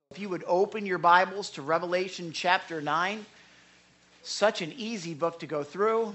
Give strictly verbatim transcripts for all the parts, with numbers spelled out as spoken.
If you would open your Bibles to Revelation chapter nine, such an easy book to go through.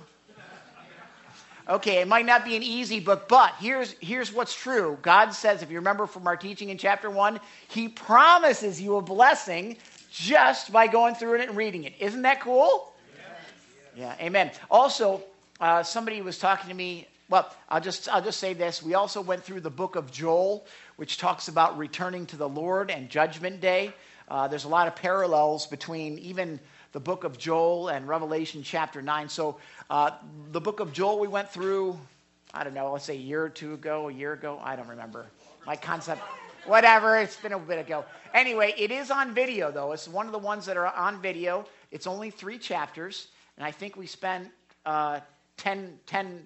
Okay, it might not be an easy book, but here's, here's what's true. God says, if you remember from our teaching in chapter one, he promises you a blessing just by going through it and reading it. Isn't that cool? Yeah, yeah, amen. Also, uh, somebody was talking to me. Well, I'll just I'll just say this. We also went through the book of Joel, which talks about returning to the Lord and Judgment Day. Uh, there's a lot of parallels between even the book of Joel and Revelation chapter nine. So uh, the book of Joel we went through, I don't know, let's say a year or two ago, a year ago. I don't remember. My concept, whatever, it's been a bit ago. Anyway, it is on video, though. It's one of the ones that are on video. It's only three chapters, and I think we spent uh, ten, ten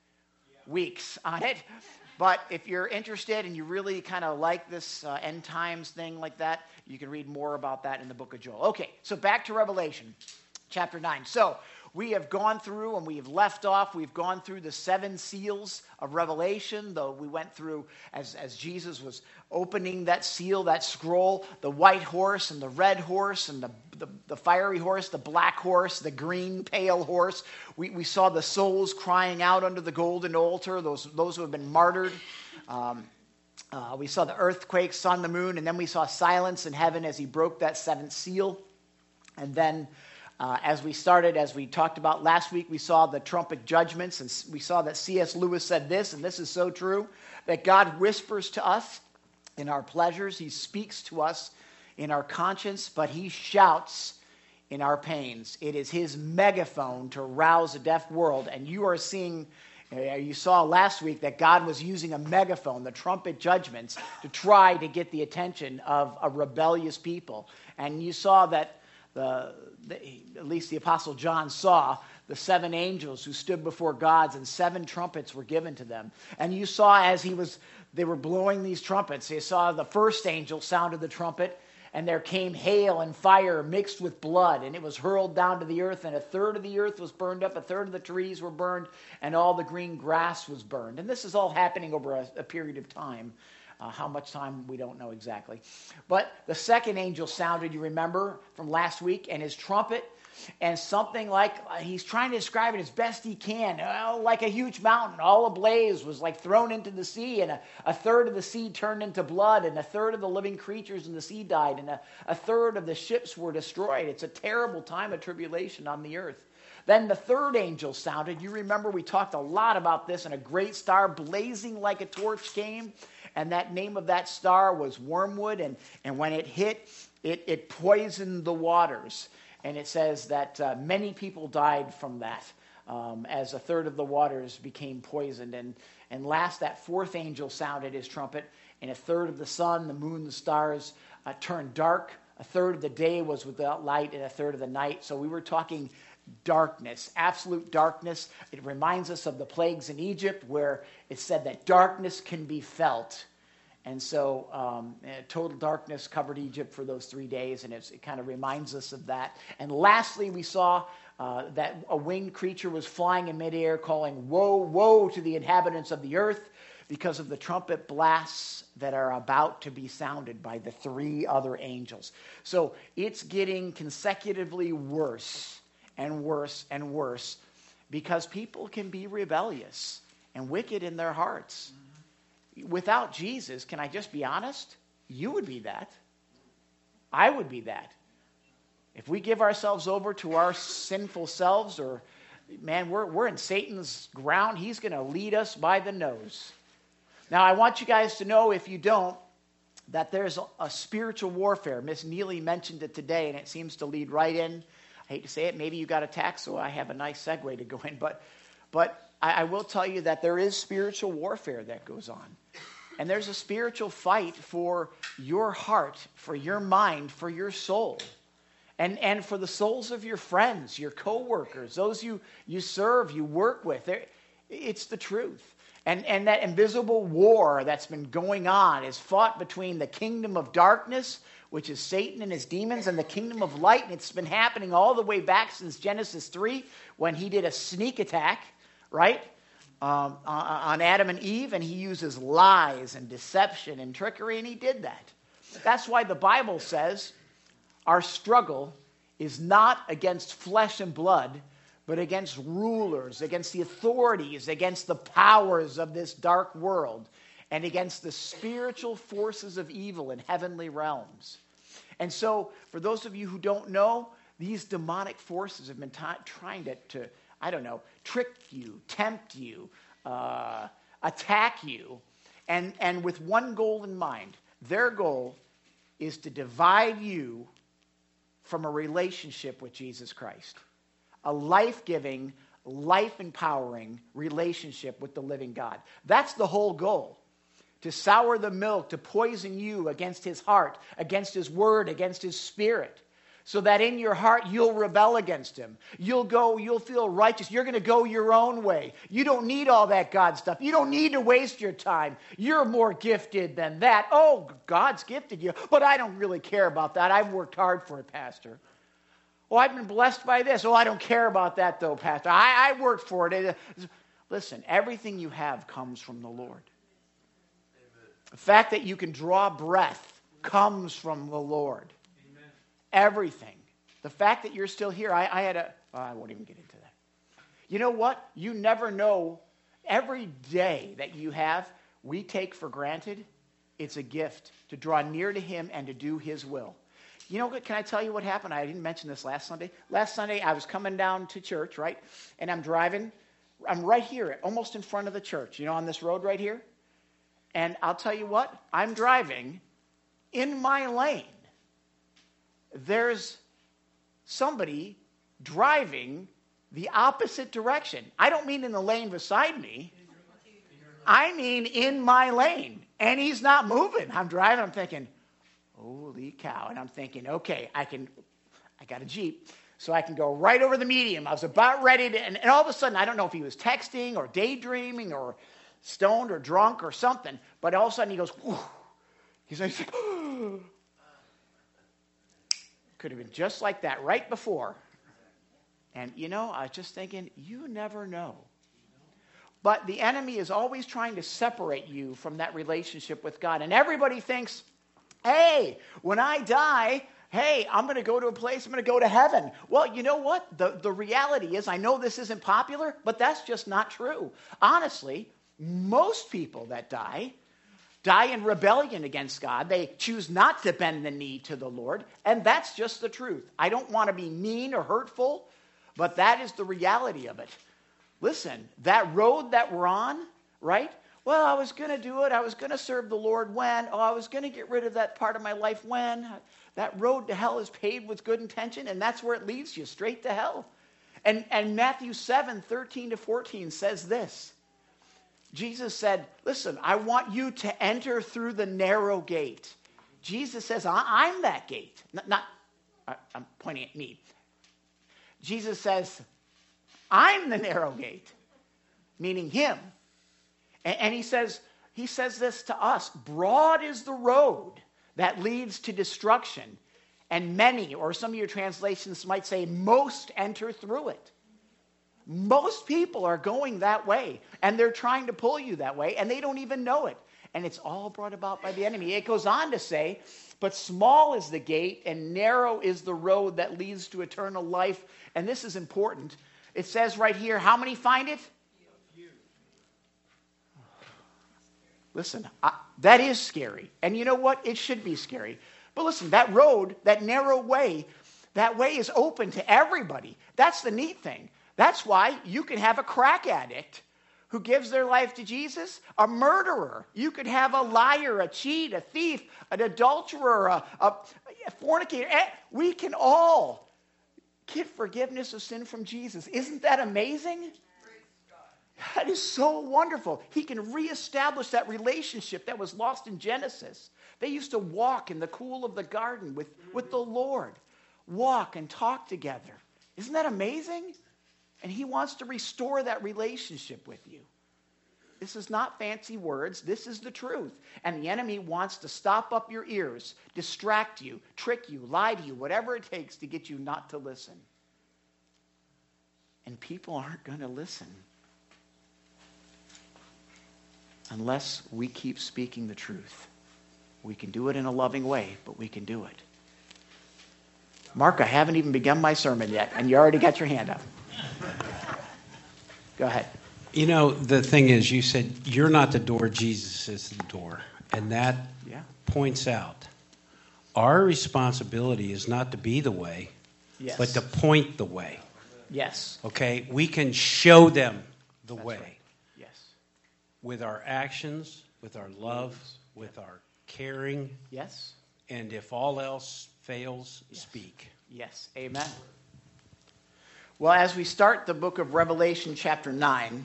weeks on it. But if you're interested and you really kind of like this uh, end times thing like that, you can read more about that in the book of Joel. Okay, so back to Revelation chapter nine. So we have gone through and we have left off. We've gone through the seven seals of Revelation, though we went through as, as Jesus was opening that seal, that scroll, the white horse and the red horse and the, the, the fiery horse, the black horse, the green pale horse. We, we saw the souls crying out under the golden altar, those, those who have been martyred. Um, uh, we saw the earthquake, sun, the moon, and then we saw silence in heaven as he broke that seventh seal. And then Uh, as we started, as we talked about last week, we saw the trumpet judgments, and we saw that C S Lewis said this, and this is so true, that God whispers to us in our pleasures. He speaks to us in our conscience, but he shouts in our pains. It is his megaphone to rouse a deaf world, and you are seeing, uh, you saw last week that God was using a megaphone, the trumpet judgments, to try to get the attention of a rebellious people. And you saw that The, the, at least the Apostle John saw the seven angels who stood before God, and seven trumpets were given to them. And you saw as he was, they were blowing these trumpets, you saw the first angel sounded the trumpet, and there came hail and fire mixed with blood, and it was hurled down to the earth, and a third of the earth was burned up, a third of the trees were burned, and all the green grass was burned. And this is all happening over a, a period of time. Uh, how much time, we don't know exactly. But the second angel sounded, you remember, from last week, and his trumpet, and something like, uh, he's trying to describe it as best he can, uh, like a huge mountain, all ablaze, was like thrown into the sea, and a, a third of the sea turned into blood, and a third of the living creatures in the sea died, and a, a third of the ships were destroyed. It's a terrible time of tribulation on the earth. Then the third angel sounded. You remember we talked a lot about this, and a great star blazing like a torch came. And that name of that star was Wormwood. And, and when it hit, it, it poisoned the waters. And it says that uh, many people died from that um, as a third of the waters became poisoned. And, and last, that fourth angel sounded his trumpet. And a third of the sun, the moon, the stars uh, turned dark. A third of the day was without light, and a third of the night. So we were talking darkness, absolute darkness. It reminds us of the plagues in Egypt, where it said that darkness can be felt. And so um, total darkness covered Egypt for those three days, and it's, it kind of reminds us of that. And lastly, we saw uh, that a winged creature was flying in midair, calling, "Woe, woe to the inhabitants of the earth," because of the trumpet blasts that are about to be sounded by the three other angels. So it's getting consecutively worse and worse and worse, because people can be rebellious and wicked in their hearts. Without Jesus, can I just be honest? You would be that. I would be that. If we give ourselves over to our sinful selves, or, man, we're, we're in Satan's ground, he's going to lead us by the nose. Now, I want you guys to know, if you don't, that there's a, a spiritual warfare. Miss Neely mentioned it today, and it seems to lead right in. I hate to say it, maybe you got a tax, so I have a nice segue to go in. But but I, I will tell you that there is spiritual warfare that goes on. And there's a spiritual fight for your heart, for your mind, for your soul. And, and for the souls of your friends, your co-workers, those you, you serve, you work with. It's the truth. And, and that invisible war that's been going on is fought between the kingdom of darkness, which is Satan and his demons, and the kingdom of light. And it's been happening all the way back since Genesis three, when he did a sneak attack, right, um, on Adam and Eve. And he uses lies and deception and trickery, and he did that. That's why the Bible says our struggle is not against flesh and blood, but against rulers, against the authorities, against the powers of this dark world, and against the spiritual forces of evil in heavenly realms. And so, for those of you who don't know, these demonic forces have been t- trying to, to, I don't know, trick you, tempt you, uh, attack you, and, and with one goal in mind. Their goal is to divide you from a relationship with Jesus Christ. A life-giving, life-empowering relationship with the living God. That's the whole goal. To sour the milk, to poison you against his heart, against his word, against his spirit. So that in your heart you'll rebel against him. You'll go, you'll feel righteous. You're going to go your own way. You don't need all that God stuff. You don't need to waste your time. You're more gifted than that. Oh, God's gifted you, but I don't really care about that. I've worked hard for it, Pastor. Oh, I've been blessed by this. Oh, I don't care about that though, Pastor. I, I worked for it. Listen, everything you have comes from the Lord. The fact that you can draw breath comes from the Lord. Amen. Everything. The fact that you're still here, I, I had a, oh, I won't even get into that. You know what? You never know. Every day that you have, we take for granted, it's a gift to draw near to him and to do his will. You know what? Can I tell you what happened? I didn't mention this last Sunday. Last Sunday, I was coming down to church, right? And I'm driving. I'm right here, almost in front of the church, you know, on this road right here. And I'll tell you what, I'm driving in my lane. There's somebody driving the opposite direction. I don't mean in the lane beside me. I mean in my lane. And he's not moving. I'm driving, I'm thinking, holy cow. And I'm thinking, okay, I can, I got a Jeep, so I can go right over the median. I was about ready to, and, and all of a sudden, I don't know if he was texting or daydreaming or stoned or drunk or something, but all of a sudden he goes, whew. He's like, could have been just like that right before. And you know, I was just thinking, you never know. But the enemy is always trying to separate you from that relationship with God. And everybody thinks, hey, when I die, hey, I'm going to go to a place, I'm going to go to heaven. Well, you know what? The, the reality is, I know this isn't popular, but that's just not true. Honestly, most people that die, die in rebellion against God. They choose not to bend the knee to the Lord, and that's just the truth. I don't want to be mean or hurtful, but that is the reality of it. Listen, that road that we're on, right? Well, I was going to do it. I was going to serve the Lord when? Oh, I was going to get rid of that part of my life when? That road to hell is paved with good intention, and that's where it leads you, straight to hell. And, and Matthew seven, thirteen to fourteen says this. Jesus said, listen, I want you to enter through the narrow gate. Jesus says, I'm that gate. Not, not I'm pointing at me. Jesus says, I'm the narrow gate, meaning him. And, and he says, he says this to us, broad is the road that leads to destruction, and many, or some of your translations might say, most enter through it. Most people are going that way, and they're trying to pull you that way, and they don't even know it. And it's all brought about by the enemy. It goes on to say, but small is the gate, and narrow is the road that leads to eternal life. And this is important. It says right here, how many find it? Listen, I, that is scary. And you know what? It should be scary. But listen, that road, that narrow way, that way is open to everybody. That's the neat thing. That's why you can have a crack addict who gives their life to Jesus, a murderer. You could have a liar, a cheat, a thief, an adulterer, a, a, a fornicator. We can all get forgiveness of sin from Jesus. Isn't that amazing? That is so wonderful. He can reestablish that relationship that was lost in Genesis. They used to walk in the cool of the garden with, with the Lord. Walk and talk together. Isn't that amazing? And he wants to restore that relationship with you. This is not fancy words. This is the truth. And the enemy wants to stop up your ears, distract you, trick you, lie to you, whatever it takes to get you not to listen. And people aren't going to listen unless we keep speaking the truth. We can do it in a loving way, but we can do it. Mark, I haven't even begun my sermon yet, and you already got your hand up. Go ahead. You know, the thing is, you said you're not the door, Jesus is the door. And that yeah. points out our responsibility is not to be the way, yes. but to point the way. Yes. Okay? We can show them the That's way. Right. Yes. With our actions, with our love, with our caring. Yes. And if all else fails, yes. speak. Yes. Amen. Well, as we start the book of Revelation chapter nine,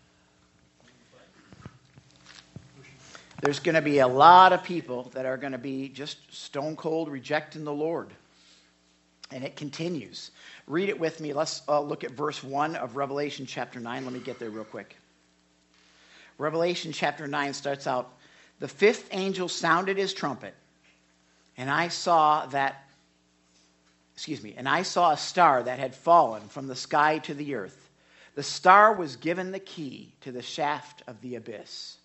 there's going to be a lot of people that are going to be just stone cold rejecting the Lord. And it continues. Read it with me. Let's uh, look at verse one of Revelation chapter nine. Let me get there real quick. Revelation chapter nine starts out, the fifth angel sounded his trumpet, and I saw that, excuse me, and I saw a star that had fallen from the sky to the earth. The star was given the key to the shaft of the abyss.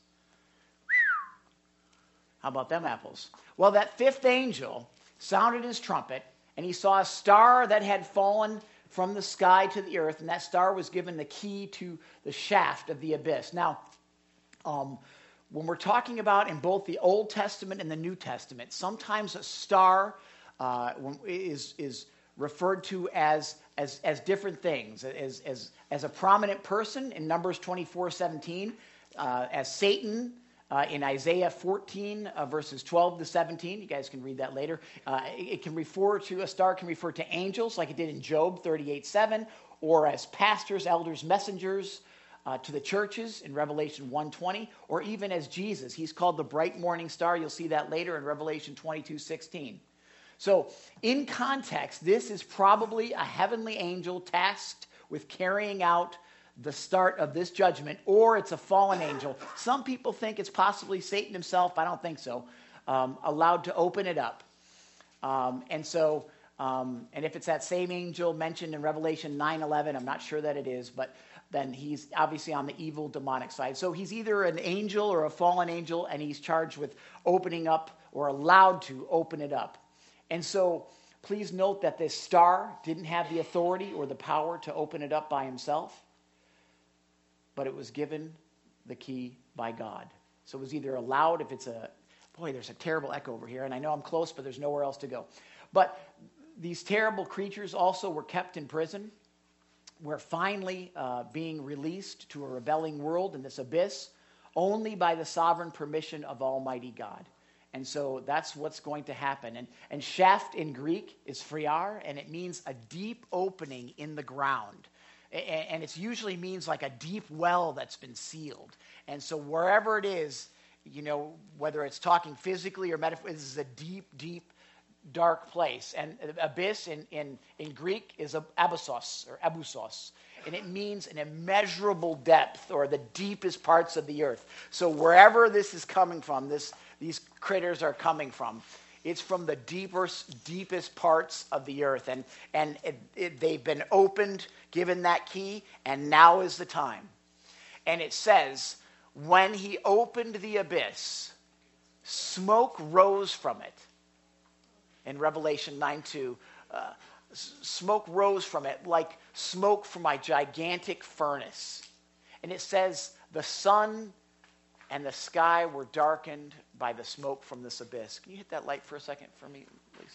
How about them apples? Well, that fifth angel sounded his trumpet, and he saw a star that had fallen from the sky to the earth, and that star was given the key to the shaft of the abyss. Now, um, when we're talking about in both the Old Testament and the New Testament, sometimes a star uh, is, is referred to as, as, as different things, as, as, as a prominent person in Numbers twenty-four seventeen, uh, as Satan, Uh, in Isaiah fourteen, uh, verses twelve to seventeen. You guys can read that later. Uh, it, it can refer to, a star can refer to angels, like it did in Job thirty-eight seven, or as pastors, elders, messengers uh, to the churches in Revelation one twenty, or even as Jesus. He's called the bright morning star. You'll see that later in Revelation twenty-two sixteen. So, in context, this is probably a heavenly angel tasked with carrying out the start of this judgment, or it's a fallen angel. Some people think it's possibly Satan himself. I don't think so. Um, allowed to open it up. Um, and so, um, and if it's that same angel mentioned in Revelation nine eleven, I'm not sure that it is, but then he's obviously on the evil demonic side. So he's either an angel or a fallen angel, and he's charged with opening up or allowed to open it up. And so please note that this star didn't have the authority or the power to open it up by himself, but it was given the key by God. So it was either allowed, if it's a, boy, there's a terrible echo over here, and I know I'm close, but there's nowhere else to go. But these terrible creatures also were kept in prison, were finally uh, being released to a rebelling world in this abyss, only by the sovereign permission of Almighty God. And so that's what's going to happen. And, and shaft in Greek is friar, and it means a deep opening in the ground. And it usually means like a deep well that's been sealed. And so wherever it is, you know, whether it's talking physically or metaphorically, this is a deep, deep, dark place. And abyss in, in, in Greek is abyssos or abusos. And it means an immeasurable depth or the deepest parts of the earth. So wherever this is coming from, this these critters are coming from, it's from the deepest, deepest parts of the earth. And, and it, it, they've been opened, given that key, and now is the time. And it says, when he opened the abyss, smoke rose from it. In Revelation nine two, uh, smoke rose from it like smoke from a gigantic furnace. And it says, the sun and the sky were darkened by the smoke from this abyss. Can you hit that light for a second for me, please?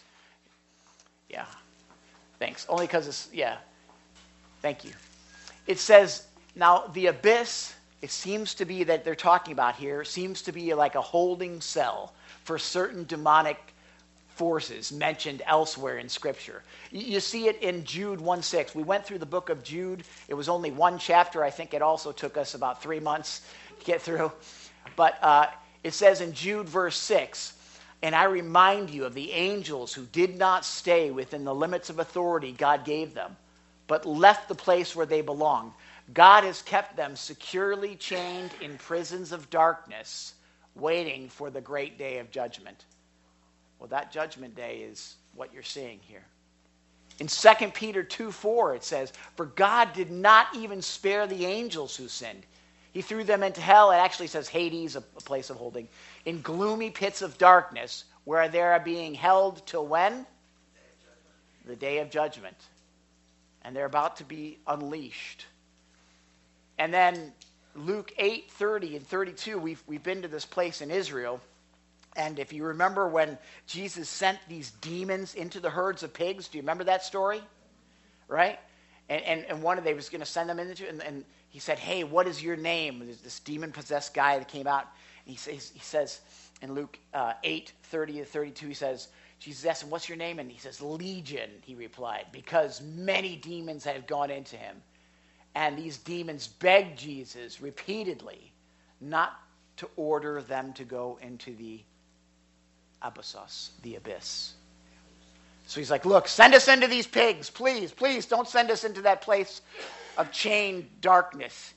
Yeah. Thanks. Only because it's, yeah. Thank you. It says, now the abyss, it seems to be that they're talking about here, seems to be like a holding cell for certain demonic forces mentioned elsewhere in Scripture. You see it in Jude one six. We went through the book of Jude. It was only one chapter. I think it also took us about three months to get through. But uh, it says in Jude verse six, and I remind you of the angels who did not stay within the limits of authority God gave them, but left the place where they belonged. God has kept them securely chained in prisons of darkness, waiting for the great day of judgment. Well, that judgment day is what you're seeing here. In Second Peter two four, it says, for God did not even spare the angels who sinned. He threw them into hell. It actually says Hades, a, a place of holding, in gloomy pits of darkness, where they are being held till when? The day of judgment. And they're about to be unleashed. And then Luke eight, thirty and thirty-two, we've, we've been to this place in Israel. And if you remember when Jesus sent these demons into the herds of pigs, do you remember that story? Right? And and, and one of they was going to send them into, and, and he said, hey, what is your name? There's this demon-possessed guy that came out. And he says, he says in Luke uh, eight, thirty to thirty-two, he says, Jesus asked him, what's your name? And he says, Legion, he replied, because many demons had gone into him. And these demons begged Jesus repeatedly not to order them to go into the abyssos, the abyss. So he's like, look, send us into these pigs, please, please, don't send us into that place of chained darkness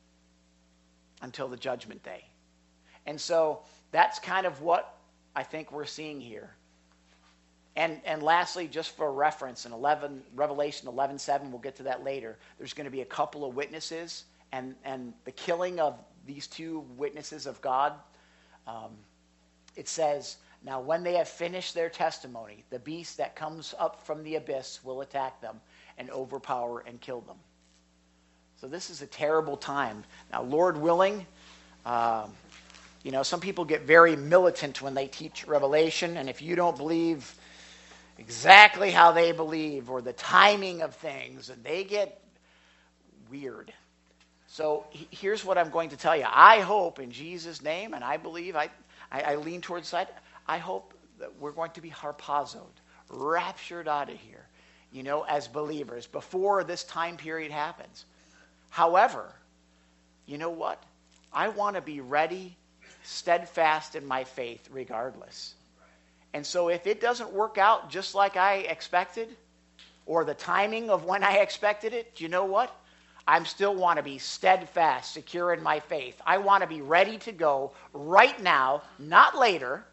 until the judgment day. And so that's kind of what I think we're seeing here. And and lastly, just for reference, in eleven, Revelation eleven seven, we'll get to that later, there's going to be a couple of witnesses, and, and the killing of these two witnesses of God, um, it says, now when they have finished their testimony, the beast that comes up from the abyss will attack them and overpower and kill them. So this is a terrible time. Now, Lord willing, um, you know, some people get very militant when they teach Revelation, and if you don't believe exactly how they believe or the timing of things, and they get weird. So he, here's what I'm going to tell you. I hope in Jesus' name, and I believe, I, I, I lean towards side, I hope that we're going to be harpazoed, raptured out of here, you know, as believers before this time period happens. However, you know what? I want to be ready, steadfast in my faith regardless. And so if it doesn't work out just like I expected, or the timing of when I expected it, do you know what? I still want to be steadfast, secure in my faith. I want to be ready to go right now, not later.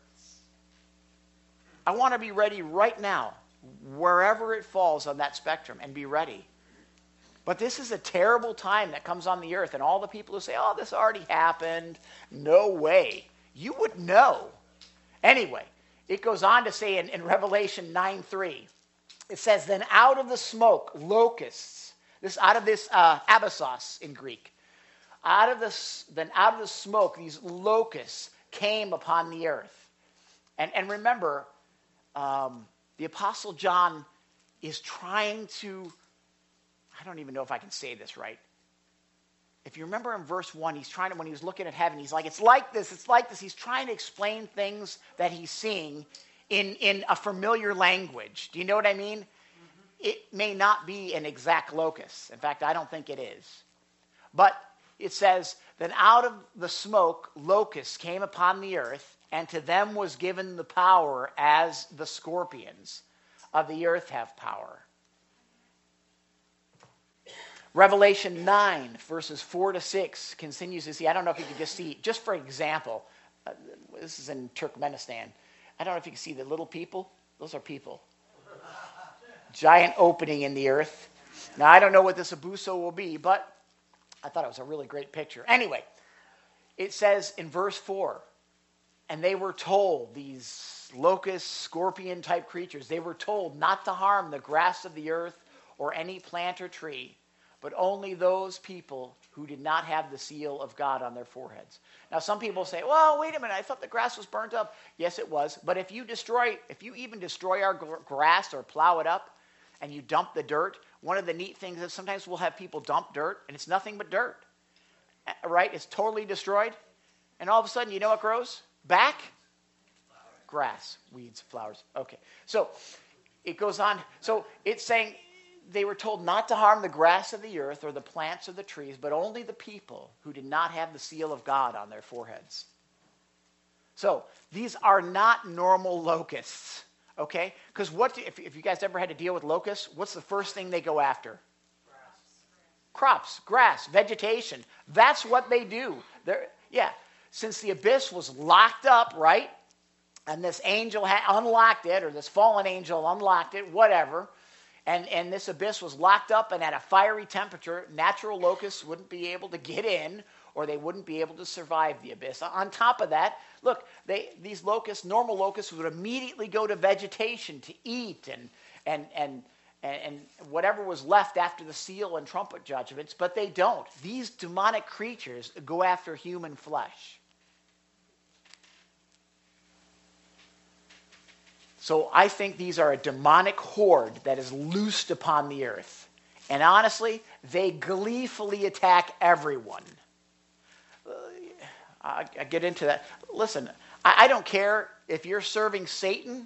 I want to be ready right now, wherever it falls on that spectrum, and be ready. But this is a terrible time that comes on the earth, and all the people who say, oh, this already happened, no way. You would know. Anyway, it goes on to say in, in Revelation nine three, it says, then out of the smoke, locusts, this out of this uh, abyssos in Greek, out of this, then out of the smoke, these locusts came upon the earth. And, and remember, um, the Apostle John is trying to, I don't even know if I can say this right. If you remember in verse one, he's trying to, when he was looking at heaven, he's like, it's like this, it's like this. He's trying to explain things that he's seeing in, in a familiar language. Do you know what I mean? Mm-hmm. It may not be an exact locus. In fact, I don't think it is. But it says that out of the smoke, locusts came upon the earth, and to them was given the power as the scorpions of the earth have power. Revelation nine, verses four to six, continues to see, I don't know if you can just see, just for example, uh, this is in Turkmenistan. I don't know if you can see the little people. Those are people. Giant opening in the earth. Now, I don't know what this abuso will be, but I thought it was a really great picture. Anyway, it says in verse four, and they were told, these locust, scorpion-type creatures, they were told not to harm the grass of the earth or any plant or tree, but only those people who did not have the seal of God on their foreheads. Now, some people say, well, wait a minute, I thought the grass was burnt up. Yes, it was. But if you destroy, if you even destroy our grass or plow it up and you dump the dirt, one of the neat things is sometimes we'll have people dump dirt and it's nothing but dirt, right? It's totally destroyed. And all of a sudden, you know what grows? Back? Grass, weeds, flowers. Okay. So it goes on. So it's saying, they were told not to harm the grass of the earth or the plants or the trees, but only the people who did not have the seal of God on their foreheads. So these are not normal locusts, okay? Because what do, if, if you guys ever had to deal with locusts, what's the first thing they go after? Grass. Crops, grass, vegetation. That's what they do. They're, yeah, since the abyss was locked up, right? And this angel had unlocked it, or this fallen angel unlocked it, whatever. And, and this abyss was locked up, and at a fiery temperature, natural locusts wouldn't be able to get in, or they wouldn't be able to survive the abyss. On top of that, look, they, these locusts, normal locusts, would immediately go to vegetation to eat and, and, and, and whatever was left after the seal and trumpet judgments, but they don't. These demonic creatures go after human flesh. So I think these are a demonic horde that is loosed upon the earth. And honestly, they gleefully attack everyone. Uh, I, I get into that. Listen, I, I don't care if you're serving Satan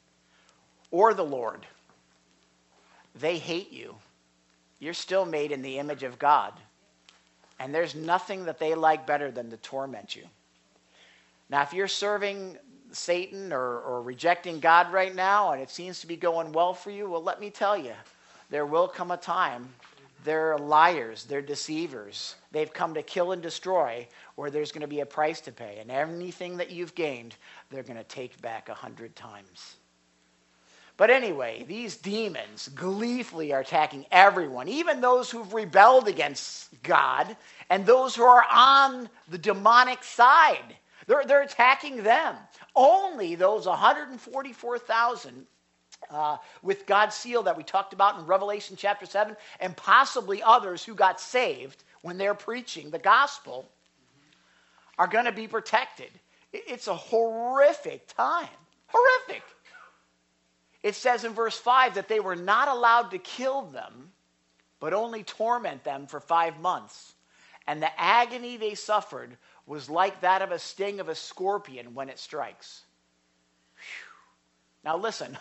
or the Lord. They hate you. You're still made in the image of God. And there's nothing that they like better than to torment you. Now, if you're serving Satan or, or rejecting God right now and it seems to be going well for you, well, let me tell you, there will come a time they're liars, they're deceivers. They've come to kill and destroy, where there's going to be a price to pay. And anything that you've gained, they're going to take back a hundred times. But anyway, these demons gleefully are attacking everyone, even those who've rebelled against God and those who are on the demonic side. They're, they're attacking them. Only those one hundred forty-four thousand uh, with God's seal that we talked about in Revelation chapter seven, and possibly others who got saved when they're preaching the gospel, are going to be protected. It's a horrific time. Horrific. It says in verse five that they were not allowed to kill them, but only torment them for five months. And the agony they suffered was like that of a sting of a scorpion when it strikes. Whew. Now listen,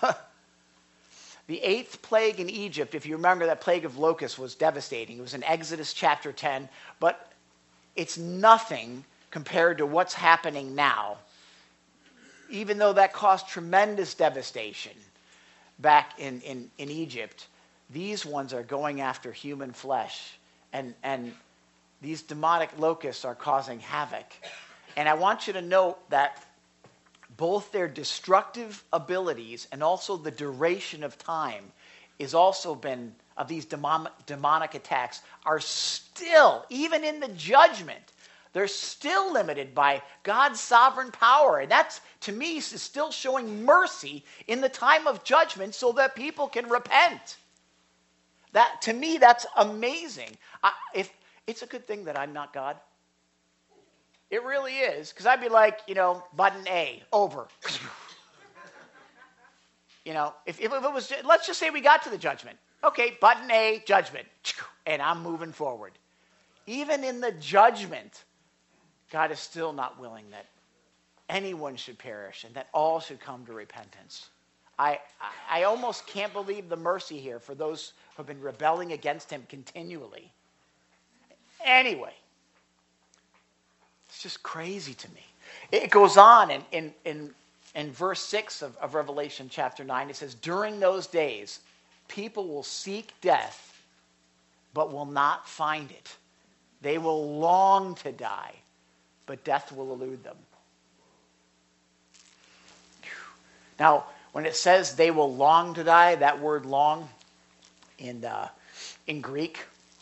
the eighth plague in Egypt, if you remember, that plague of locusts was devastating. It was in Exodus chapter ten, but it's nothing compared to what's happening now, even though that caused tremendous devastation back in, in, in Egypt. These ones are going after human flesh, and and these demonic locusts are causing havoc. And I want you to note that both their destructive abilities and also the duration of time is also been, of these demonic, demonic attacks, are still, even in the judgment, they're still limited by God's sovereign power. And that's, to me, is still showing mercy in the time of judgment so that people can repent. That, to me, that's amazing. I, if It's a good thing that I'm not God. It really is. Because I'd be like, you know, button A, over. You know, if, if it was, let's just say we got to the judgment. Okay, button A, judgment. And I'm moving forward. Even in the judgment, God is still not willing that anyone should perish and that all should come to repentance. I, I, I almost can't believe the mercy here for those who have been rebelling against him continually. Anyway, it's just crazy to me. It goes on in, in, in, in verse six of, of Revelation chapter nine. It says, during those days, people will seek death, but will not find it. They will long to die, but death will elude them. Now, when it says they will long to die, that word long in, uh, in Greek,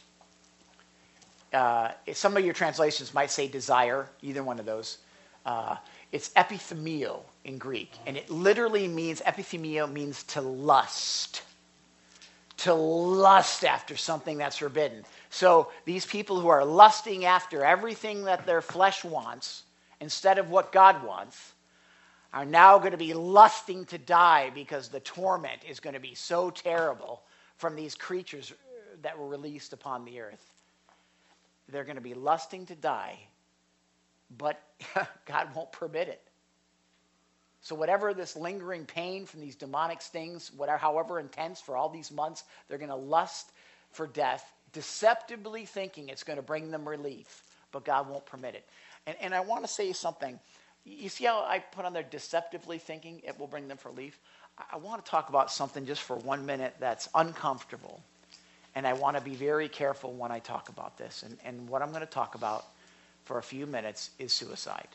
Uh, some of your translations might say desire, either one of those. Uh, it's epithemio in Greek, and it literally means, epithemio means to lust. To lust after something that's forbidden. So these people who are lusting after everything that their flesh wants, instead of what God wants, are now going to be lusting to die because the torment is going to be so terrible from these creatures that were released upon the earth. They're going to be lusting to die, but God won't permit it. So whatever this lingering pain from these demonic stings, whatever, however intense for all these months, they're going to lust for death, deceptively thinking it's going to bring them relief, but God won't permit it. And, and I want to say something. You see how I put on there deceptively thinking it will bring them relief? I, I want to talk about something just for one minute that's uncomfortable. And I want to be very careful when I talk about this. And, and what I'm going to talk about for a few minutes is suicide.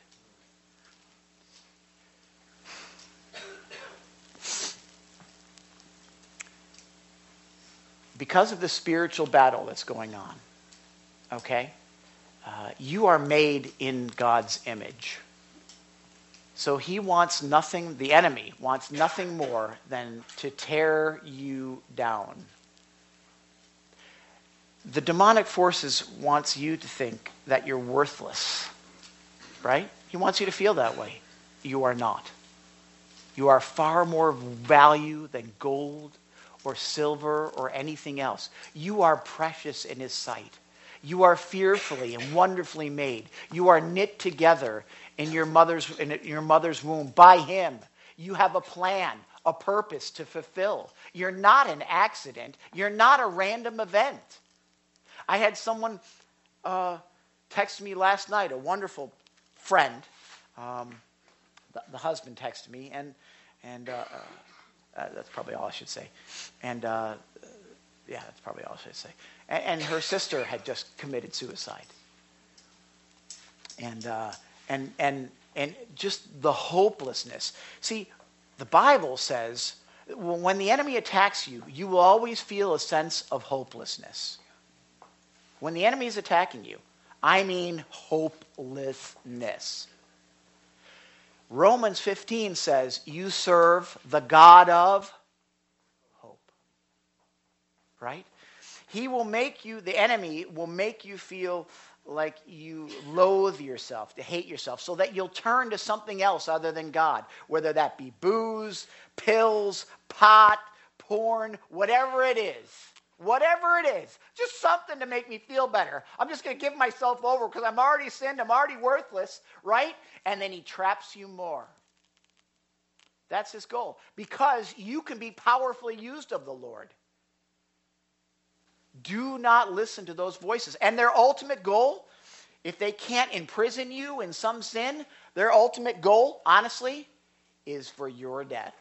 Because of the spiritual battle that's going on, okay? uh, you are made in God's image. So he wants nothing, the enemy wants nothing more than to tear you down. The demonic forces wants you to think that you're worthless, right? He wants you to feel that way. You are not. You are far more value than gold or silver or anything else. You are precious in his sight. You are fearfully and wonderfully made. You are knit together in your mother's in your mother's womb by him. You have a plan, a purpose to fulfill. You're not an accident. You're not a random event. I had someone uh, text me last night, a wonderful friend. Um, the, the husband texted me, and and uh, uh, that's probably all I should say. And uh, yeah, that's probably all I should say. And, and her sister had just committed suicide. And uh, and and and just the hopelessness. See, the Bible says when the enemy attacks you, you will always feel a sense of hopelessness. When the enemy is attacking you, I mean hopelessness. Romans fifteen says, you serve the God of hope. Right? He will make you, the enemy will make you feel like you loathe yourself, to hate yourself, so that you'll turn to something else other than God, whether that be booze, pills, pot, porn, whatever it is. Whatever it is, just something to make me feel better. I'm just going to give myself over because I'm already sinned, I'm already worthless, right? And then he traps you more. That's his goal. Because you can be powerfully used of the Lord. Do not listen to those voices. And their ultimate goal, if they can't imprison you in some sin, their ultimate goal, honestly, is for your death.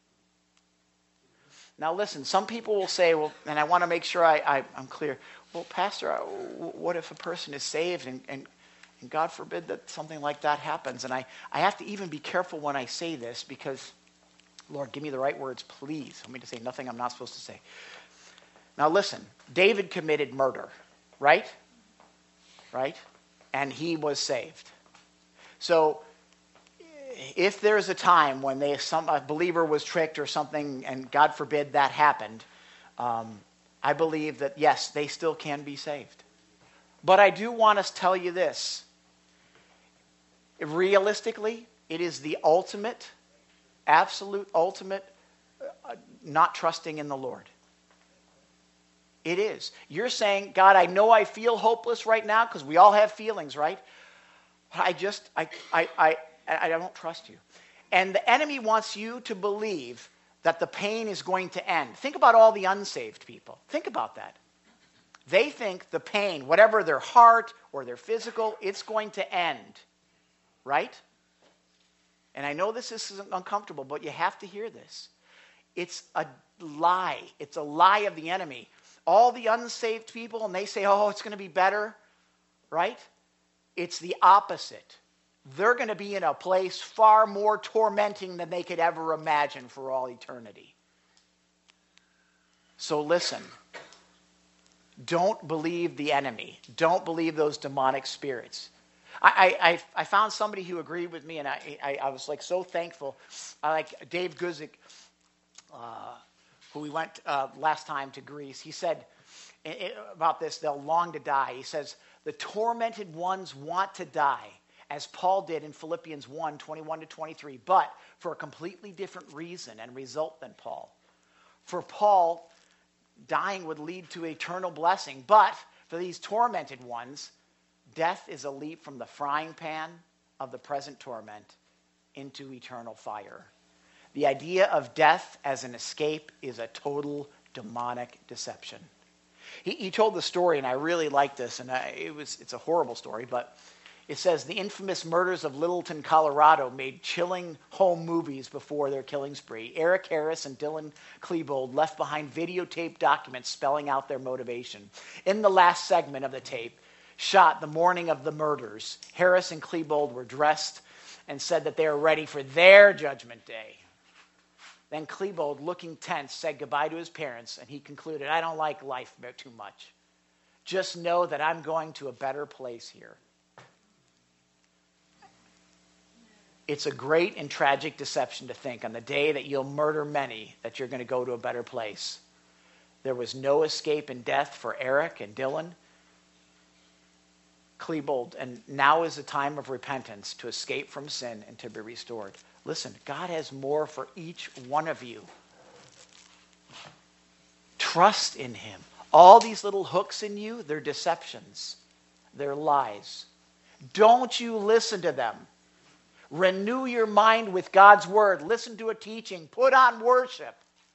Now listen, some people will say, well, and I want to make sure I, I, I'm clear, well, Pastor, what if a person is saved and, and, and God forbid that something like that happens? And I, I have to even be careful when I say this because, Lord, give me the right words, please. Help me to say nothing I'm not supposed to say. Now listen, David committed murder, right? Right? And he was saved. So if there's a time when they, some, a believer was tricked or something, and God forbid that happened, um, I believe that, yes, they still can be saved. But I do want to tell you this. Realistically, it is the ultimate, absolute ultimate uh, not trusting in the Lord. It is. You're saying, God, I know I feel hopeless right now, because we all have feelings, right? But I just, I, I, I, I don't trust you. And the enemy wants you to believe that the pain is going to end. Think about all the unsaved people. Think about that. They think the pain, whatever their heart or their physical, it's going to end. Right? And I know this is uncomfortable, but you have to hear this. It's a lie. It's a lie of the enemy. All the unsaved people, and they say, oh, it's going to be better. Right? It's the opposite. They're going to be in a place far more tormenting than they could ever imagine for all eternity. So listen. Don't believe the enemy. Don't believe those demonic spirits. I, I, I found somebody who agreed with me, and I, I, I was like so thankful. I like Dave Guzik, uh, who we went uh, last time to Greece. He said it, it, about this, they'll long to die. He says, the tormented ones want to die, as Paul did in Philippians one, twenty-one to twenty-three, but for a completely different reason and result than Paul. For Paul, dying would lead to eternal blessing, but for these tormented ones, death is a leap from the frying pan of the present torment into eternal fire. The idea of death as an escape is a total demonic deception. He, he told the story, and I really like this, and I, it was it's a horrible story, but it says the infamous murders of Littleton, Colorado made chilling home movies before their killing spree. Eric Harris and Dylan Klebold left behind videotape documents spelling out their motivation. In the last segment of the tape, shot the morning of the murders, Harris and Klebold were dressed and said that they were ready for their judgment day. Then Klebold, looking tense, said goodbye to his parents, and he concluded, I don't like life too much. Just know that I'm going to a better place here. It's a great and tragic deception to think on the day that you'll murder many that you're going to go to a better place. There was no escape in death for Eric and Dylan, Klebold, and now is the time of repentance to escape from sin and to be restored. Listen, God has more for each one of you. Trust in him. All these little hooks in you, they're deceptions. They're lies. Don't you listen to them. Renew your mind with God's word. Listen to a teaching. Put on worship.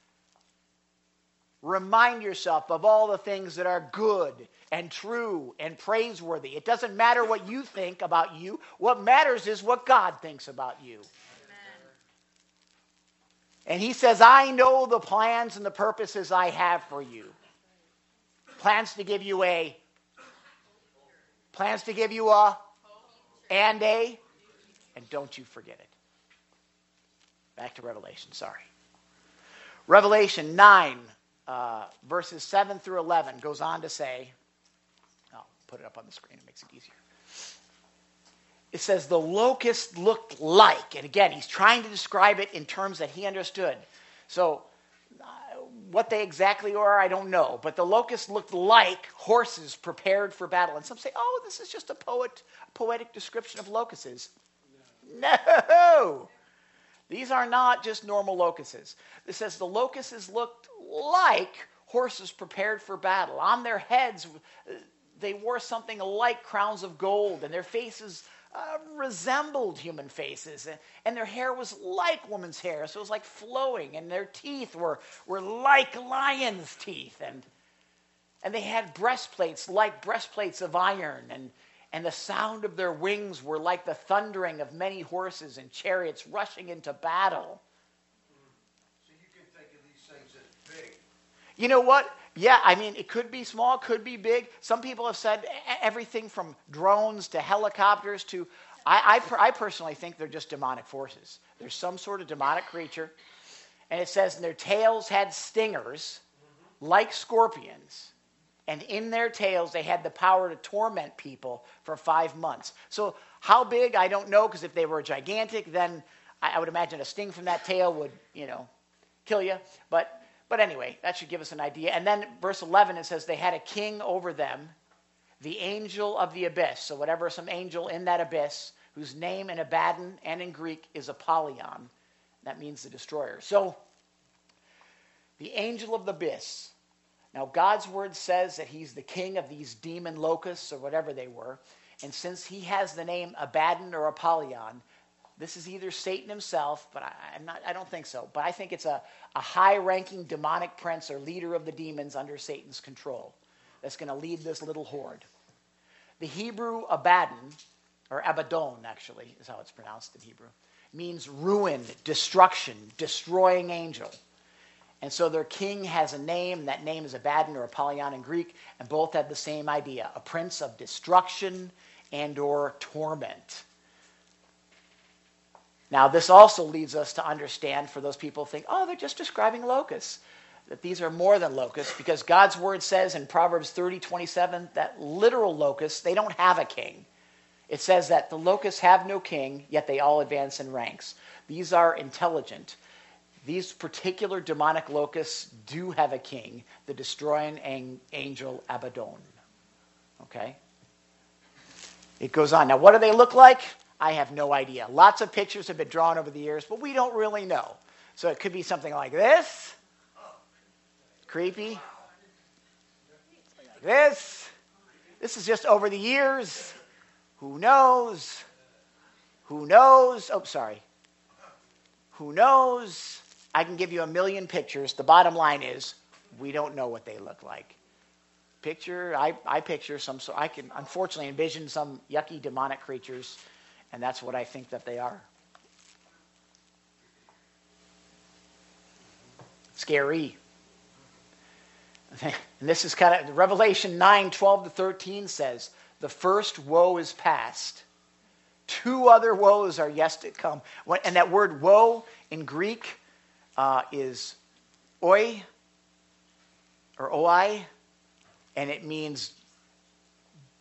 Remind yourself of all the things that are good and true and praiseworthy. It doesn't matter what you think about you. What matters is what God thinks about you. Amen. And he says, I know the plans and the purposes I have for you. Plans to give you a, plans to give you a, and a, and don't you forget it. Back to Revelation, sorry. Revelation nine, uh, verses seven through eleven goes on to say, I'll put it up on the screen, it makes it easier. It says, the locust looked like, and again, he's trying to describe it in terms that he understood. So, uh, what they exactly are, I don't know. But the locusts looked like horses prepared for battle. And some say, oh, this is just a poet, poetic description of locusts. No. no! These are not just normal locusts. It says the locusts looked like horses prepared for battle. On their heads, they wore something like crowns of gold, and their faces uh, resembled human faces, and, and their hair was like woman's hair, so it was like flowing, and their teeth were, were like lion's teeth, and, and they had breastplates like breastplates of iron, and, and the sound of their wings were like the thundering of many horses and chariots rushing into battle. So you can think of these things as big. You know what? Yeah, I mean, it could be small, could be big. Some people have said everything from drones to helicopters to, I, I, I personally think they're just demonic forces. There's some sort of demonic creature. And it says, and their tails had stingers mm-hmm. like scorpions. And in their tails, they had the power to torment people for five months. So how big, I don't know, because if they were gigantic, then I, I would imagine a sting from that tail would, you know, kill you. But But anyway, that should give us an idea. And then verse eleven, it says they had a king over them, the angel of the abyss. So whatever, some angel in that abyss, whose name in Abaddon and in Greek is Apollyon. That means the destroyer. So the angel of the abyss. Now God's word says that he's the king of these demon locusts or whatever they were. And since he has the name Abaddon or Apollyon, this is either Satan himself, but I, I'm not, I don't think so. But I think it's a, a high-ranking demonic prince or leader of the demons under Satan's control that's going to lead this little horde. The Hebrew Abaddon, or Abaddon actually is how it's pronounced in Hebrew, means ruin, destruction, destroying angel. And so their king has a name, and that name is Abaddon or Apollyon in Greek, and both have the same idea, a prince of destruction and or torment. Now, this also leads us to understand, for those people who think, oh, they're just describing locusts, that these are more than locusts, because God's word says in Proverbs thirty twenty-seven that literal locusts, they don't have a king. It says that the locusts have no king, yet they all advance in ranks. These are intelligent. These particular demonic locusts do have a king, the destroying angel Abaddon. Okay? It goes on. Now, what do they look like? I have no idea. Lots of pictures have been drawn over the years, but we don't really know. So it could be something like this. Creepy. Like this. This is just over the years. Who knows? Who knows? Oh, sorry. Who knows? I can give you a million pictures. The bottom line is, we don't know what they look like. Picture, I, I picture some, so I can unfortunately envision some yucky demonic creatures. And that's what I think that they are. Scary. And this is kind of, Revelation nine, twelve to thirteen says, the first woe is past. Two other woes are yet to come. And that word woe in Greek uh, is oi, or oi, and it means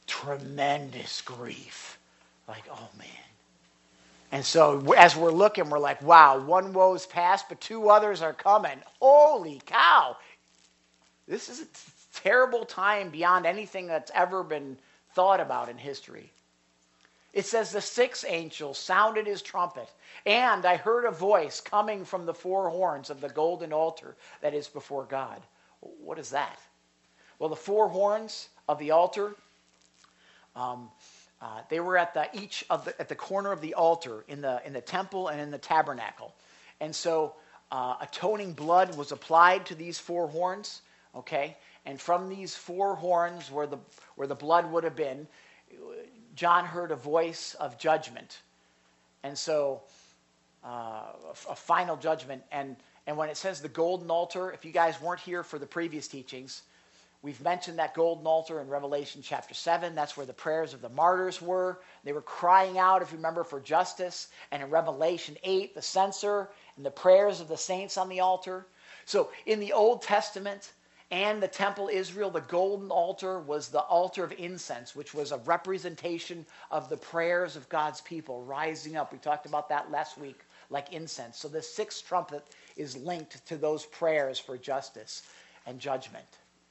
tremendous grief. Like, oh man. And so as we're looking, we're like, wow, one woe's passed, but two others are coming. Holy cow. This is a terrible time beyond anything that's ever been thought about in history. It says the sixth angel sounded his trumpet, and I heard a voice coming from the four horns of the golden altar that is before God. What is that? Well, the four horns of the altar, um, uh, they were at the each of the at the corner of the altar in the in the temple and in the tabernacle, and so uh, atoning blood was applied to these four horns. Okay, and from these four horns, where the where the blood would have been, John heard a voice of judgment, and so uh, a, a final judgment. And and when it says the golden altar, if you guys weren't here for the previous teachings, we've mentioned that golden altar in Revelation chapter seven. That's where the prayers of the martyrs were. They were crying out, if you remember, for justice. And in Revelation eight, the censer and the prayers of the saints on the altar. So in the Old Testament and the temple Israel, the golden altar was the altar of incense, which was a representation of the prayers of God's people rising up. We talked about that last week, like incense. So the sixth trumpet is linked to those prayers for justice and judgment.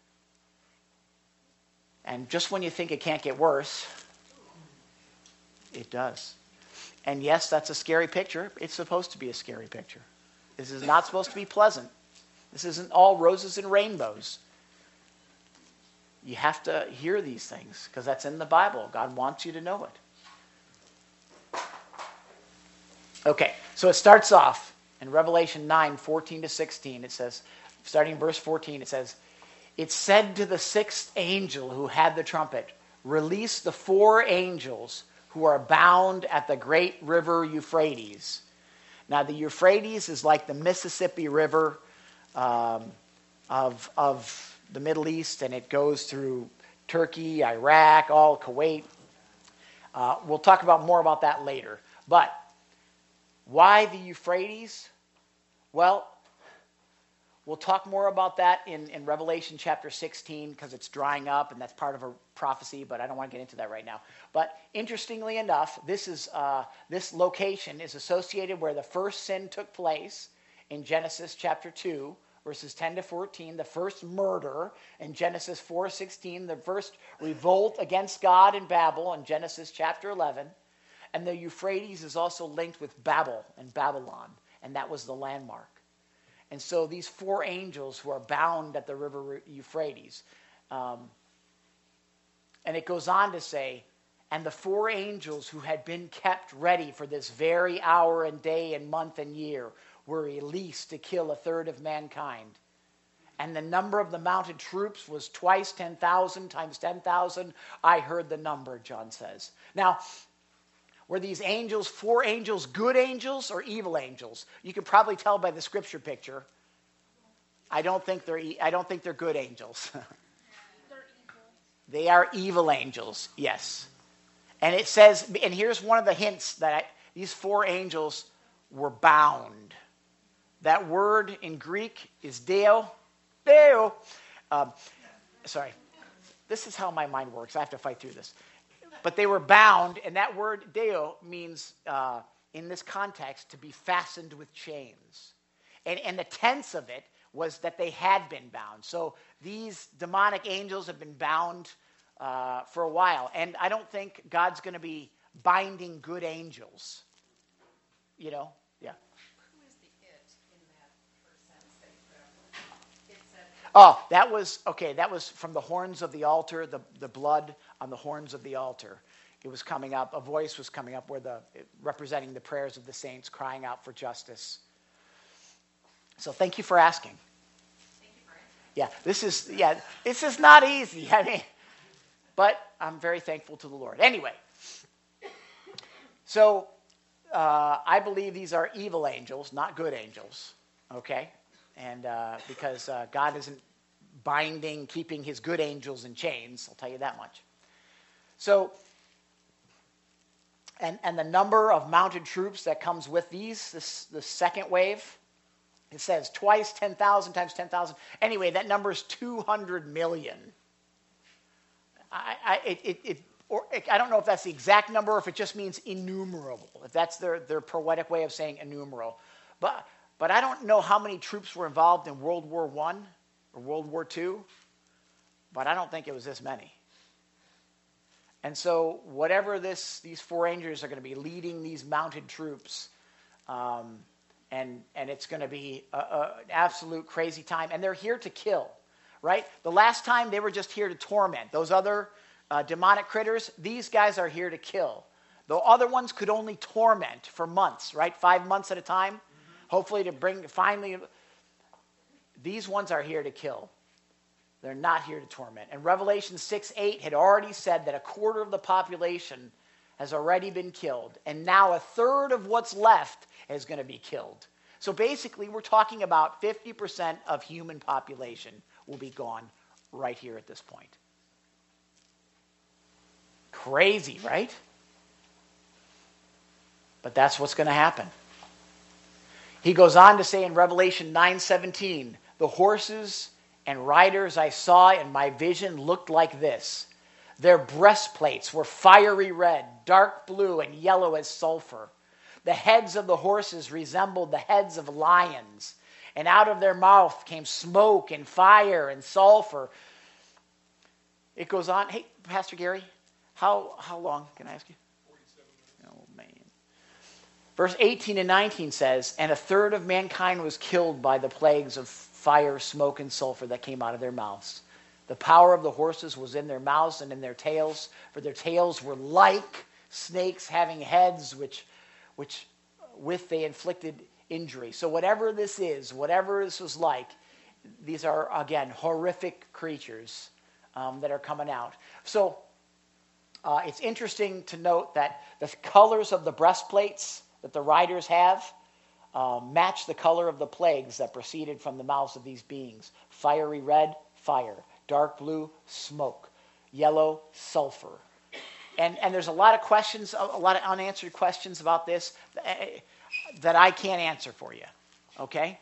And just when you think it can't get worse, it does. And yes, that's a scary picture. It's supposed to be a scary picture. This is not supposed to be pleasant. This isn't all roses and rainbows. You have to hear these things because that's in the Bible. God wants you to know it. Okay, so it starts off in Revelation nine, fourteen to sixteen. It says, starting in verse fourteen, it says, "It said to the sixth angel who had the trumpet, 'Release the four angels who are bound at the great river Euphrates.'" Now, the Euphrates is like the Mississippi River um, of, of the Middle East, and it goes through Turkey, Iraq, all Kuwait. Uh, we'll talk about more about that later. But why the Euphrates? Well, we'll talk more about that in, in Revelation chapter sixteen because it's drying up and that's part of a prophecy, but I don't want to get into that right now. But interestingly enough, this is uh, this location is associated where the first sin took place in Genesis chapter two, verses ten to fourteen, the first murder in Genesis four sixteen, the first revolt against God in Babel in Genesis chapter eleven. And the Euphrates is also linked with Babel and Babylon, and that was the landmark. And so these four angels who are bound at the river Euphrates. Um, and it goes on to say, "And the four angels who had been kept ready for this very hour and day and month and year were released to kill a third of mankind. And the number of the mounted troops was twice ten thousand times ten thousand. I heard the number," John says. Now, were these angels, four angels, good angels or evil angels? You can probably tell by the scripture picture. I don't think they're. I don't think they're good angels. They're evil. They are evil angels. Yes, and it says. And here's one of the hints that I, these four angels were bound. That word in Greek is deo, deo. Um, sorry, this is how my mind works. I have to fight through this. But they were bound, and that word deo means, uh, in this context, to be fastened with chains. And, and the tense of it was that they had been bound. So these demonic angels have been bound uh, for a while. And I don't think God's going to be binding good angels. You know? Yeah. Who is the it in that first sentence that you put up? It said, Oh, that was, okay, that was from the horns of the altar, the, the blood on the horns of the altar. It was coming up, a voice was coming up where the, representing the prayers of the saints crying out for justice. So thank you for asking. thank you for asking. Yeah, this is, yeah, this is not easy. I mean, but I'm very thankful to the Lord. Anyway, so uh, I believe these are evil angels, not good angels, okay? And uh, because uh, God isn't binding, keeping his good angels in chains, I'll tell you that much. So, and, and the number of mounted troops that comes with these, this the second wave, it says twice ten thousand times ten thousand. Anyway, that number is two hundred million. I, I, it, it, it, or, I don't know if that's the exact number or if it just means innumerable, if that's their, their poetic way of saying innumerable. But, but I don't know how many troops were involved in World War One or World War Two, but I don't think it was this many. And so whatever this, these four Rangers are going to be leading these mounted troops, um, and, and it's going to be a, a, an absolute crazy time. And they're here to kill, right? The last time they were just here to torment. Those other uh, demonic critters, these guys are here to kill. The other ones could only torment for months, right? Five months at a time, mm-hmm. hopefully to bring, finally, these ones are here to kill. They're not here to torment. And Revelation six eight had already said that a quarter of the population has already been killed. And now a third of what's left is going to be killed. So basically, we're talking about fifty percent of human population will be gone right here at this point. Crazy, right? But that's what's going to happen. He goes on to say in Revelation nine seventeen, the horses and riders I saw in my vision looked like this. Their breastplates were fiery red, dark blue, and yellow as sulfur. The heads of the horses resembled the heads of lions, and out of their mouth came smoke and fire and sulfur. It goes on. Hey, Pastor Gary, how, how long, can I ask you? forty-seven minutes. Oh, man. Verse eighteen and nineteen says, and a third of mankind was killed by the plagues of fire, smoke, and sulfur that came out of their mouths. The power of the horses was in their mouths and in their tails, for their tails were like snakes having heads, which, which with they inflicted injury. So whatever this is, whatever this was like, these are, again, horrific creatures um, that are coming out. So uh, it's interesting to note that the colors of the breastplates that the riders have Uh, match the color of the plagues that proceeded from the mouths of these beings. Fiery red, fire. Dark blue, smoke. Yellow, sulfur. And, and there's a lot of questions, a lot of unanswered questions about this that I can't answer for you. Okay?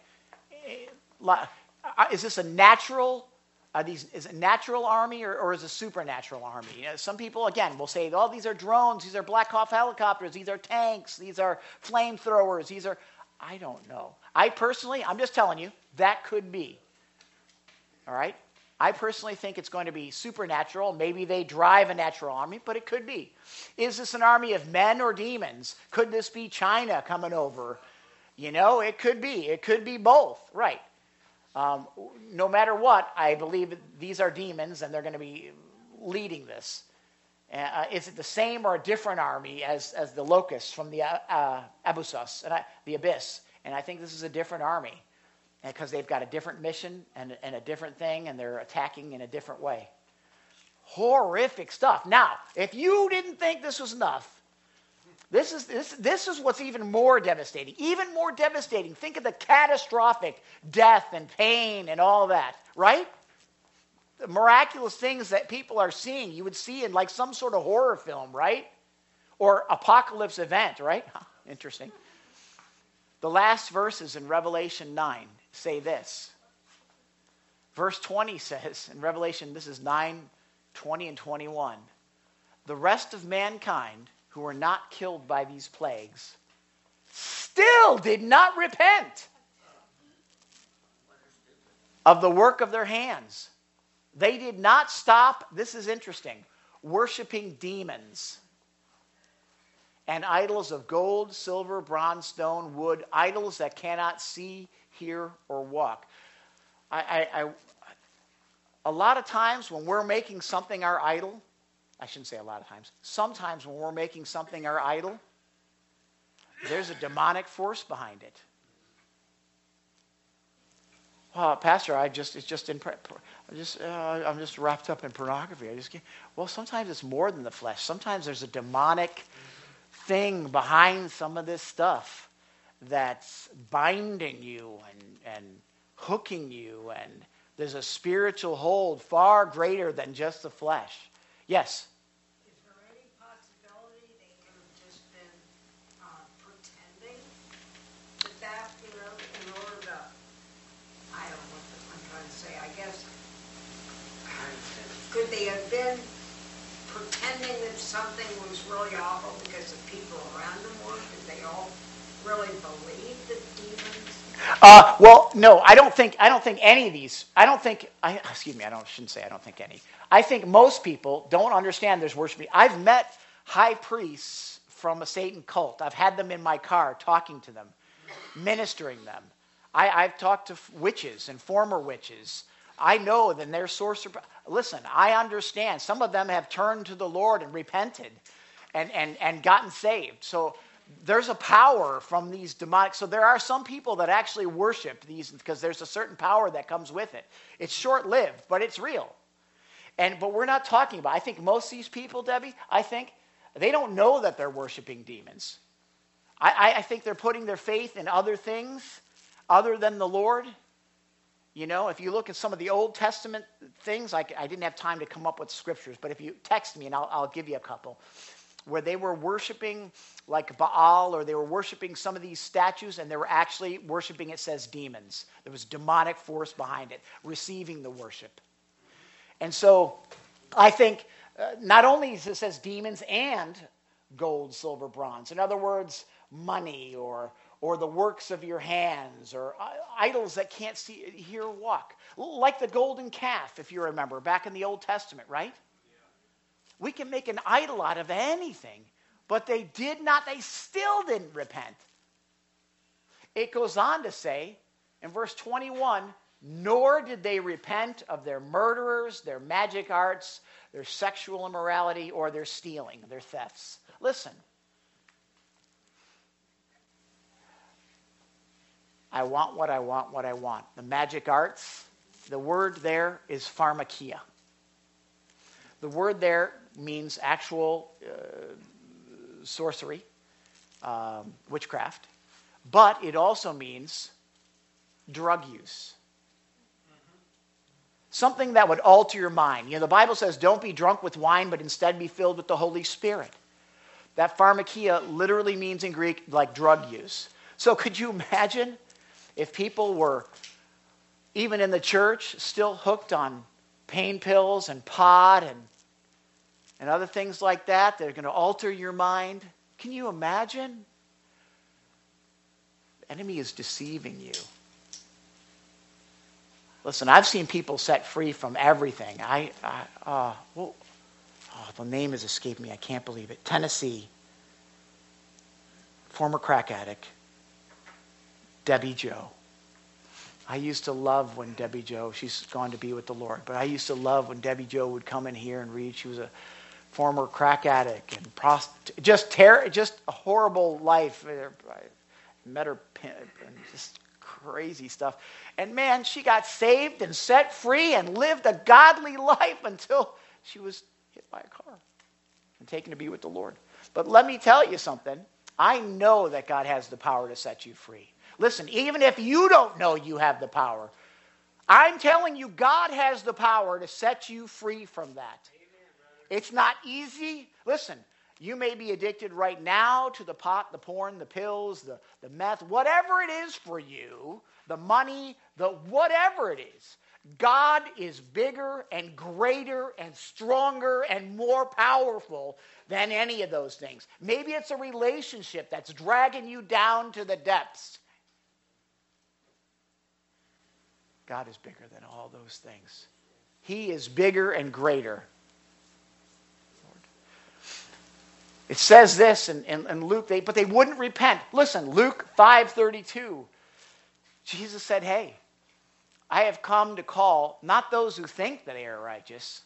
Is this a natural, are these, is it a natural army or, or is it a supernatural army? You know, some people, again, will say, oh, these are drones, these are Black Hawk helicopters, these are tanks, these are flamethrowers, these are... I don't know. I personally, I'm just telling you, that could be. All right? I personally think it's going to be supernatural. Maybe they drive a natural army, but it could be. Is this an army of men or demons? Could this be China coming over? You know, it could be. It could be both. Right. Um, no matter what, I believe these are demons, and they're going to be leading this. Uh, is it the same or a different army as, as the locusts from the uh, Abyssos, and I, the abyss? And I think this is a different army because they've got a different mission and, and a different thing, and they're attacking in a different way. Horrific stuff. Now, if you didn't think this was enough, this is this this is what's even more devastating. Even more devastating. Think of the catastrophic death and pain and all that, right? Miraculous things that people are seeing, you would see in like some sort of horror film, right? Or apocalypse event, right? Huh, interesting. The last verses in Revelation nine say this. Verse twenty says, in Revelation, this is nine, twenty and twenty-one, the rest of mankind who were not killed by these plagues still did not repent of the work of their hands. They did not stop, this is interesting, worshiping demons and idols of gold, silver, bronze, stone, wood, idols that cannot see, hear, or walk. I, I, I, a lot of times when we're making something our idol, I shouldn't say a lot of times, sometimes when we're making something our idol, there's a demonic force behind it. Well, Pastor, I just it's just in I just uh, I'm just wrapped up in pornography. I just can't. Well, sometimes it's more than the flesh. Sometimes there's a demonic thing behind some of this stuff that's binding you and and hooking you, and there's a spiritual hold far greater than just the flesh. Yes. Is there any possibility they could have just been uh, pretending that that, you know, in order to, I don't know what I'm trying to say, I guess, could they have been pretending that something was really awful because the people around them were? Did they all really believe that demons? Uh, well, no, I don't think I don't think any of these. I don't think. I, excuse me. I don't shouldn't say I don't think any. I think most people don't understand there's worshiping. I've met high priests from a Satan cult. I've had them in my car, talking to them, ministering them. I, I've talked to witches and former witches. I know that they're sorcerer. Listen, I understand. Some of them have turned to the Lord and repented, and and and gotten saved. So there's a power from these demonic. So there are some people that actually worship these because there's a certain power that comes with it. It's short-lived, but it's real. And but we're not talking about. I think most of these people, Debbie, I think they don't know that they're worshiping demons. I, I, I think they're putting their faith in other things other than the Lord. You know, if you look at some of the Old Testament things, I, I didn't have time to come up with scriptures, but if you text me and I'll, I'll give you a couple, where they were worshiping like Baal, or they were worshiping some of these statues, and they were actually worshiping, it says, demons. There was demonic force behind it, receiving the worship. And so I think uh, not only does it says demons and gold, silver, bronze. In other words, money or or the works of your hands, or uh, idols that can't see, hear, or walk. Like the golden calf, if you remember, back in the Old Testament, right? We can make an idol out of anything, but they did not, they still didn't repent. It goes on to say, in verse twenty-one, nor did they repent of their murderers, their magic arts, their sexual immorality, or their stealing, their thefts. Listen. I want what I want, what I want. The magic arts, the word there is pharmakia. The word there means actual uh, sorcery, um, witchcraft, but it also means drug use. Something that would alter your mind. You know, the Bible says, don't be drunk with wine, but instead be filled with the Holy Spirit. That pharmakia literally means in Greek, like drug use. So could you imagine if people were, even in the church, still hooked on pain pills and pot and, and other things like that that are going to alter your mind? Can you imagine? The enemy is deceiving you. Listen, I've seen people set free from everything. I, I uh, well, oh, the name has escaped me. I can't believe it. Tennessee, former crack addict, Debbie Joe. I used to love when Debbie Joe, she's gone to be with the Lord, but I used to love when Debbie Joe would come in here and read. She was a former crack addict and prost- just ter- just a horrible life. I met her and just crazy stuff. And man, she got saved and set free and lived a godly life until she was hit by a car and taken to be with the Lord. But let me tell you something. I know that God has the power to set you free. Listen, even if you don't know you have the power, I'm telling you, God has the power to set you free from that. It's not easy. Listen, you may be addicted right now to the pot, the porn, the pills, the, the meth, whatever it is for you, the money, the whatever it is. God is bigger and greater and stronger and more powerful than any of those things. Maybe it's a relationship that's dragging you down to the depths. God is bigger than all those things. He is bigger and greater. It says this in, in, in Luke, they, but they wouldn't repent. Listen, Luke five thirty-two. Jesus said, hey, I have come to call not those who think that they are righteous,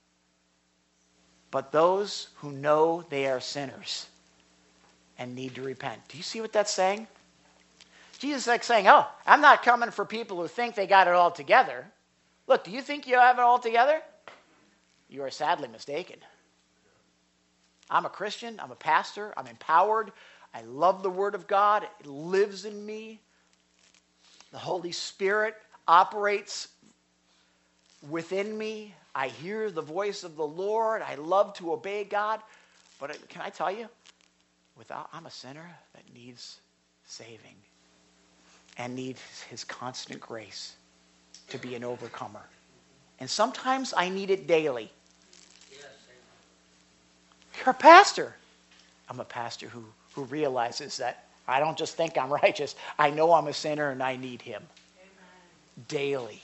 but those who know they are sinners and need to repent. Do you see what that's saying? Jesus is like saying, oh, I'm not coming for people who think they got it all together. Look, do you think you have it all together? You are sadly mistaken. I'm a Christian. I'm a pastor. I'm empowered. I love the Word of God. It lives in me. The Holy Spirit operates within me. I hear the voice of the Lord. I love to obey God. But can I tell you, without, I'm a sinner that needs saving and needs His constant grace to be an overcomer. And sometimes I need it daily. You're a pastor. I'm a pastor who, who realizes that I don't just think I'm righteous. I know I'm a sinner and I need him. Amen. Daily.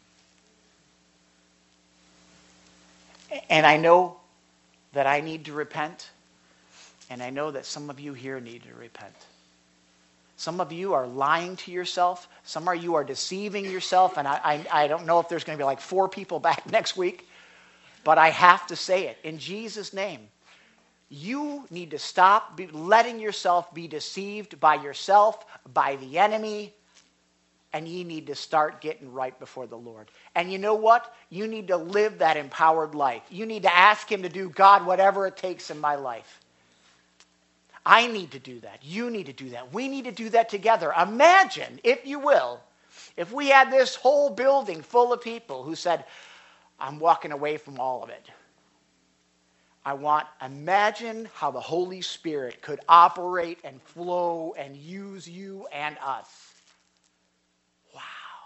And I know that I need to repent. And I know that some of you here need to repent. Some of you are lying to yourself. Some of you are deceiving yourself. And I, I, I don't know if there's going to be like four people back next week. But I have to say it. In Jesus' name. You need to stop be letting yourself be deceived by yourself, by the enemy, and you need to start getting right before the Lord. And you know what? You need to live that empowered life. You need to ask him to do, God, whatever it takes in my life. I need to do that. You need to do that. We need to do that together. Imagine, if you will, if we had this whole building full of people who said, I'm walking away from all of it. I want, imagine how the Holy Spirit could operate and flow and use you and us. Wow.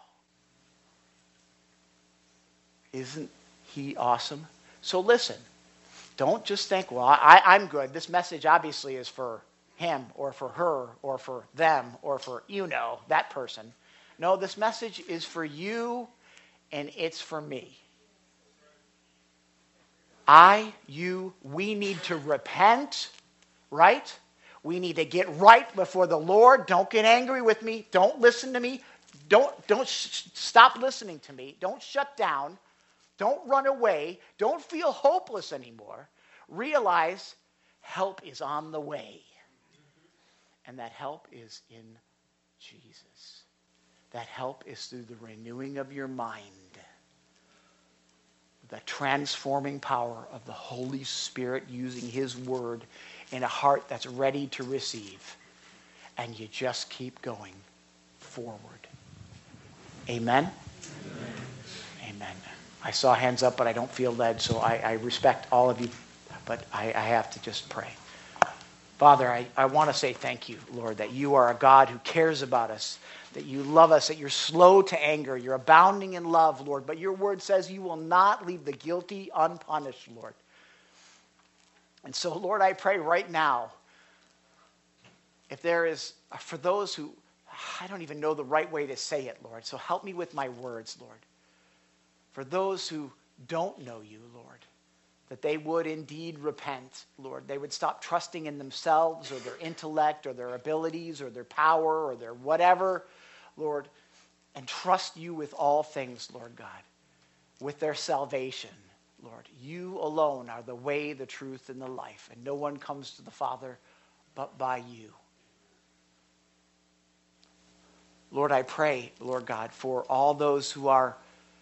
Isn't he awesome? So listen, don't just think, well, I, I'm good. This message obviously is for him or for her or for them or for, you know, that person. No, this message is for you and it's for me. I, you, we need to repent, right? We need to get right before the Lord. Don't get angry with me. Don't listen to me. Don't, don't sh- stop listening to me. Don't shut down. Don't run away. Don't feel hopeless anymore. Realize help is on the way. And that help is in Jesus. That help is through the renewing of your mind. The transforming power of the Holy Spirit using his word in a heart that's ready to receive. And you just keep going forward. Amen? Amen. Amen. I saw hands up, but I don't feel led, so I, I respect all of you, but I, I have to just pray. Father, I, I want to say thank you, Lord, that you are a God who cares about us, that you love us, that you're slow to anger, you're abounding in love, Lord. But your word says you will not leave the guilty unpunished, Lord. And so, Lord, I pray right now, if there is, for those who, I don't even know the right way to say it, Lord, so help me with my words, Lord. For those who don't know you, Lord, that they would indeed repent, Lord. They would stop trusting in themselves or their intellect or their abilities or their power or their whatever, Lord, and trust you with all things, Lord God, with their salvation, Lord. You alone are the way, the truth, and the life, and no one comes to the Father but by you. Lord, I pray, Lord God, for all those who are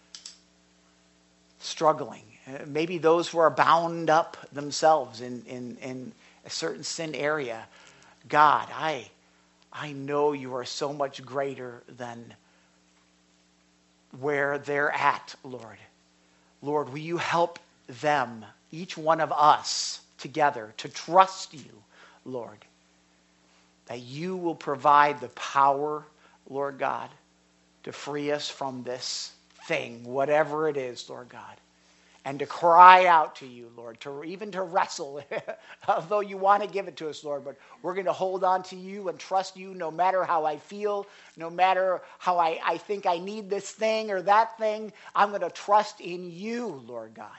struggling, maybe those who are bound up themselves in, in, in a certain sin area. God, I, I know you are so much greater than where they're at, Lord. Lord, will you help them, each one of us together, to trust you, Lord, that you will provide the power, Lord God, to free us from this thing, whatever it is, Lord God. And to cry out to you, Lord, to even to wrestle, although you want to give it to us, Lord, but we're going to hold on to you and trust you no matter how I feel, no matter how I, I think I need this thing or that thing. I'm going to trust in you, Lord God.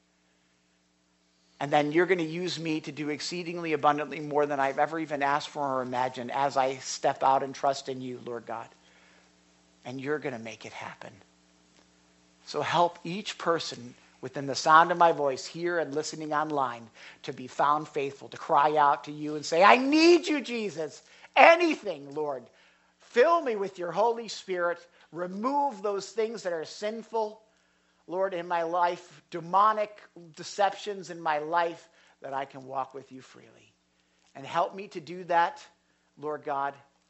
And then you're going to use me to do exceedingly abundantly more than I've ever even asked for or imagined as I step out and trust in you, Lord God. And you're going to make it happen. So help each person within the sound of my voice here and listening online to be found faithful, to cry out to you and say, I need you, Jesus. Anything, Lord. Fill me with your Holy Spirit. Remove those things that are sinful, Lord, in my life, demonic deceptions in my life, that I can walk with you freely. And help me to do that, Lord God,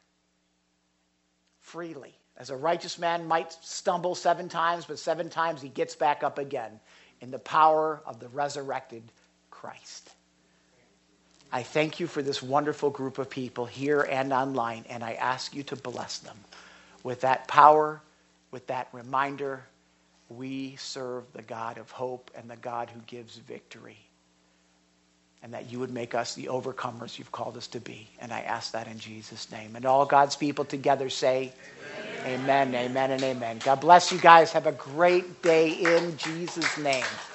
freely. As a righteous man might stumble seven times, but seven times he gets back up again in the power of the resurrected Christ. I thank you for this wonderful group of people here and online, and I ask you to bless them with that power, with that reminder. We serve the God of hope and the God who gives victory. and that you would make us the overcomers you've called us to be. And I ask that in Jesus' name. And all God's people together say, amen, amen, amen and amen. God bless you guys. Have a great day in Jesus' name.